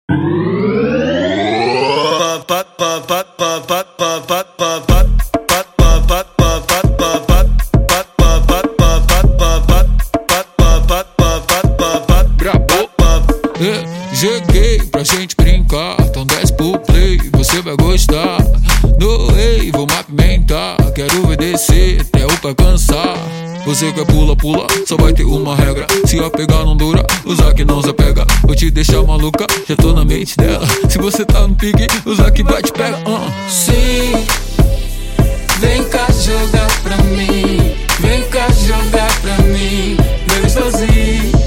Cheguei pra gente brincar, então desce pro play, você vai gostar. Doei, vou apimentar, quero ver descer até o pé cansar. Você quer pula, pula, só vai ter uma regra: se apegar não dura, usar que não se apega. Vou te deixar maluca, já tô na mente dela. Se você tá no pique, usar que vai te pega. Sim, vem cá jogar pra mim, vem cá jogar pra mim, bem sozinho.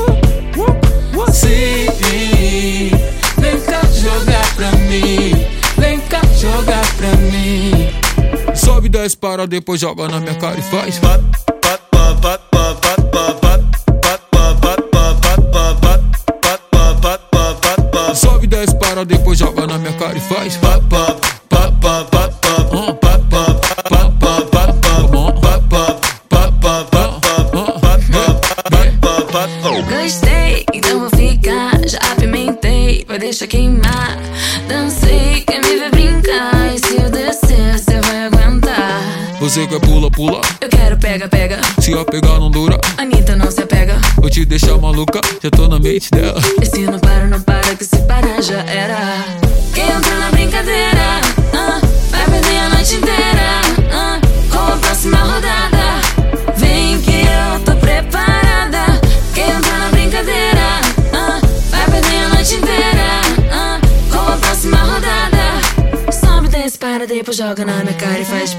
Sim, vem cá jogar pra mim, vem cá jogar pra mim. Sobe 10 para, depois joga na minha cara e faz. Sobe 10 para, depois joga na minha cara e faz. Gostei, então vou ficar. Já apimentei, vai deixar queimar. Dancei, quer me ver brincar. E se eu descer, cê vai aguentar. Você quer pula, pula, eu quero pega, pega. se apegar não dura, Anitta não se apega. vou te deixar maluca, já tô na mente dela. Esse não para, não para, que se parar já era. Quem entra na brincadeira, vai perder a noite inteira, com a próxima rodada. Vem que eu tô preparada. Quem entra na brincadeira, vai perder a noite inteira, com a próxima rodada. Sobe 10 para, depois joga na minha cara e faz.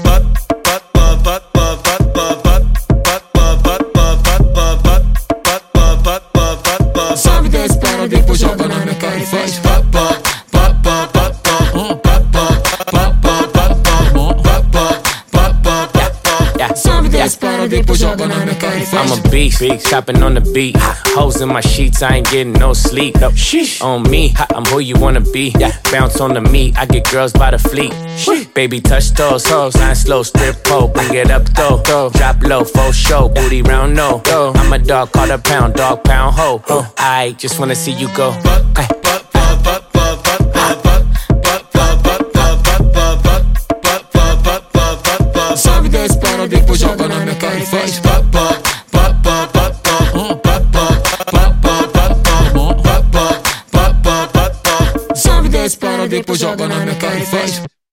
Sobe 10 para, depois joga na minha cara e faz. Sobe 10 para, depois joga na minha cara e faz. I'm a beast, chopping on the beat. Hoes in my sheets, I ain't getting no sleep. On me, I'm who you wanna be. Bounce on the meat, I get girls by the fleet. Baby, touch those hoes, line slow, strip pole, bring it up though. Drop low, full show, booty round no. I'm a dog, call a pound, dog pound ho. I just wanna see you go. Sobe 10 para, depois joga na minha cara e faz. Sobe 10 para, depois joga na minha cara e faz.